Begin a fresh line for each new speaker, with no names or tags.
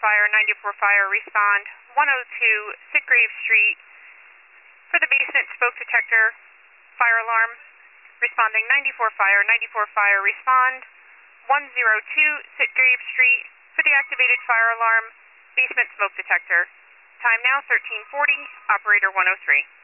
Fire, 94 Fire, respond 102 Sitgrave Street for the basement smoke detector fire alarm. Responding 94 Fire, 94 Fire, respond 102 Sitgrave Street for the activated fire alarm basement smoke detector. Time now 13:40, operator 103.